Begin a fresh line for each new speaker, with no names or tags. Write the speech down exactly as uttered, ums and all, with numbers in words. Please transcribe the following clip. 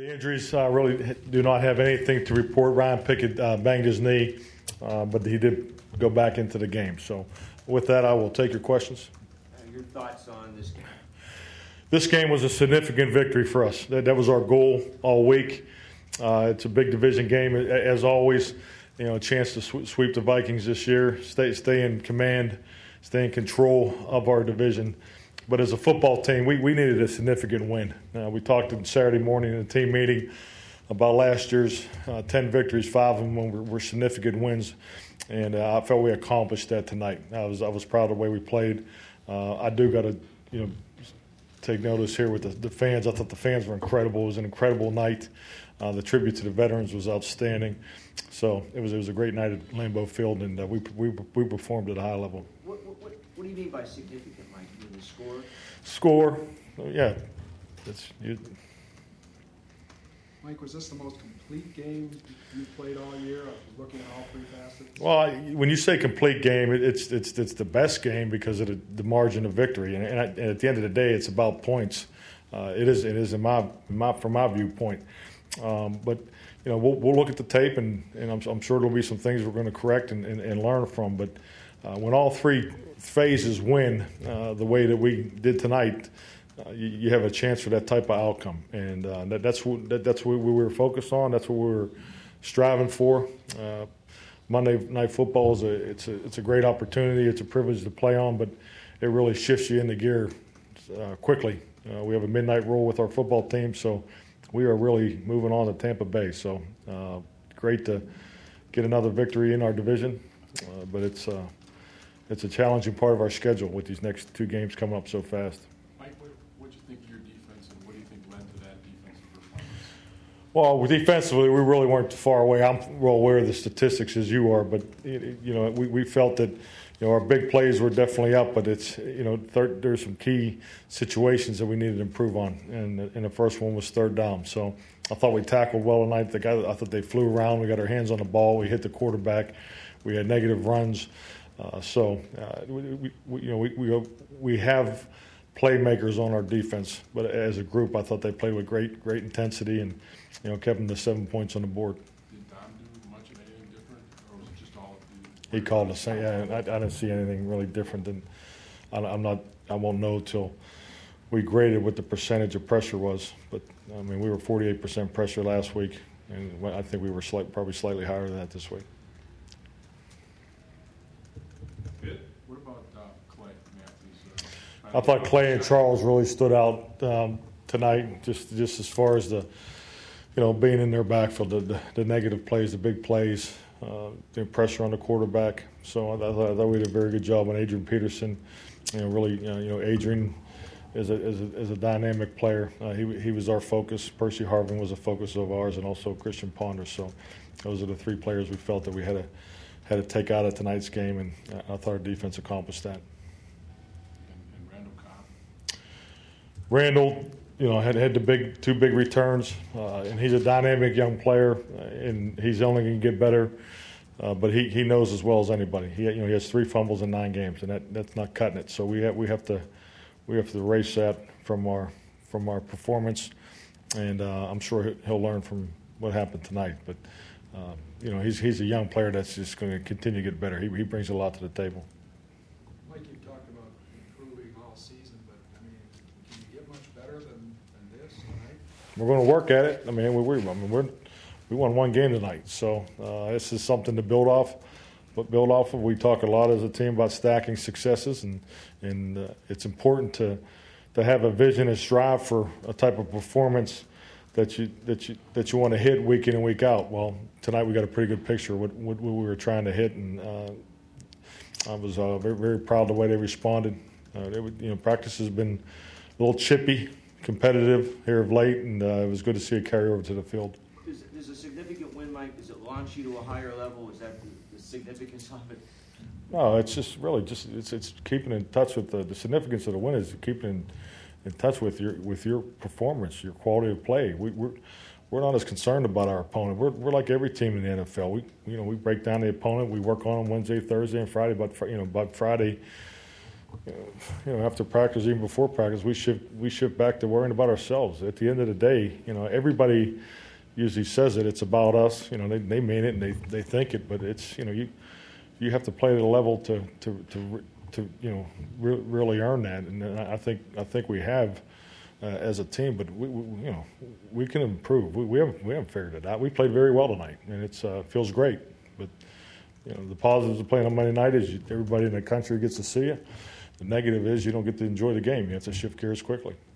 The injuries uh, really do not have anything to report. Ryan Pickett uh, banged his knee, uh, but he did go back into the game. So with that, I will take your questions.
Uh, your thoughts on this game?
This game was a significant victory for us. That, that was our goal all week. Uh, it's a big division game. As always, you know, a chance to sw- sweep the Vikings this year, stay, stay in command, stay in control of our division. But as a football team, we, we needed a significant win. Uh, we talked on Saturday morning in a team meeting about last year's uh, ten victories, five of them were, were significant wins, and uh, I felt we accomplished that tonight. I was I was proud of the way we played. Uh, I do got to you know take notice here with the, the fans. I thought the fans were incredible. It was an incredible night. Uh, the tribute to the veterans was outstanding. So it was it was a great night at Lambeau Field, and uh, we we we performed at a high level.
What, what, what do you mean by significant, Mike? You mean the score?
Score, yeah. It's, you,
Mike, was this the most complete game you've played all year? I was looking at all three facets.
Well, I, when you say complete game, it, it's it's it's the best game because of the, the margin of victory, and, and, I, and at the end of the day, it's about points. Uh, it is it is in my, my from my viewpoint. Um, but you know, we'll we'll look at the tape, and, and I'm, I'm sure there'll be some things we're going to correct and, and, and learn from. But uh, when all three phases win uh, the way that we did tonight, uh, you, you have a chance for that type of outcome, and uh, that, that's what that, that's what we were focused on. That's what we were striving for. Uh, Monday Night Football is a it's a it's a great opportunity. It's a privilege to play on, but it really shifts you into gear uh, quickly. Uh, we have a midnight roll with our football team, so we are really moving on to Tampa Bay. So uh, great to get another victory in our division, uh, but it's uh, it's a challenging part of our schedule with these next two games coming up so fast.
Mike, what what do you think of your defense, and what do you think led to that defensive performance?
Well, defensively, we really weren't far away. I'm well aware of the statistics as you are, but you know, we, we felt that you know our big plays were definitely up, but it's you know third, there's some key situations that we needed to improve on, and and the first one was third down. So I thought we tackled well tonight. The guy, I thought they flew around. We got our hands on the ball. We hit the quarterback. We had negative runs. Uh, so uh, we, we you know we we we have playmakers on our defense, but as a group, I thought they played with great great intensity and you know kept them to seven points on the board.
Did Dom do much of anything different, or was it just all of the?
He called us. Yeah, I, I didn't see anything really different than. I, I'm not. I won't know till we graded what the percentage of pressure was. But I mean, we were forty-eight percent pressure last week, and I think we were slight, probably slightly higher than that this week.
What about uh, Clay Matthews?
I
Uh,
thought Clay and Charles really stood out um, tonight, just just as far as the, you know, being in their backfield, the, the, the negative plays, the big plays, uh, the pressure on the quarterback. So I thought, I thought we did a very good job on Adrian Peterson. You know, really, you know, you know Adrian is a, is a is a dynamic player. Uh, he he was our focus. Percy Harvin was a focus of ours, and also Christian Ponder. So those are the three players we felt that we had to had to take out of tonight's game, and I thought our defense accomplished that.
And, and Randall Cobb.
Randall, you know, had had the big two big returns, uh, and he's a dynamic young player, uh, and he's only going to get better. Uh, but he, he knows as well as anybody. He you know he has three fumbles in nine games, and that, that's not cutting it. So we have we have to we have to erase that from our from our performance, and uh, I'm sure he'll learn from what happened tonight. But uh, you know he's he's a young player that's just going to continue to get better. He he brings a lot to the table.
Mike, you've talked about improving all season, but I mean, can you get much better than, than this tonight?
We're going to work at it. I mean, we we I mean we're. We won one game tonight, so uh, this is something to build off. But build off of. We talk a lot as a team about stacking successes, and and uh, it's important to to have a vision and strive for a type of performance that you that you that you want to hit week in and week out. Well, tonight we got a pretty good picture of what, what, what we were trying to hit, and uh, I was uh, very very proud of the way they responded. Uh, they would, you know, practice has been a little chippy, competitive here of late, and uh, it was good to see it carry over to the field.
Does, does a significant win, Mike, does it launch you to a higher level? Is that the, the significance of it?
No, it's just really just it's it's keeping in touch with the, the significance of the win is keeping in, in touch with your with your performance, your quality of play. We, we're we're not as concerned about our opponent. We're we're like every team in the N F L. We you know we break down the opponent. We work on them Wednesday, Thursday, and Friday. But you know, by Friday, you know, after practice, even before practice, we shift we shift back to worrying about ourselves. At the end of the day, you know, everybody usually says it. It's about us. You know, they they mean it and they, they think it, but it's, you know, you you have to play at a level to to to, to you know re- really earn that. And I think I think we have uh, as a team, but we, we you know we can improve. We, we haven't we haven't figured it out. We played very well tonight, and it's uh, feels great. But you know, the positives of playing on Monday night is you, everybody in the country gets to see you. The negative is you don't get to enjoy the game. You have to shift gears quickly.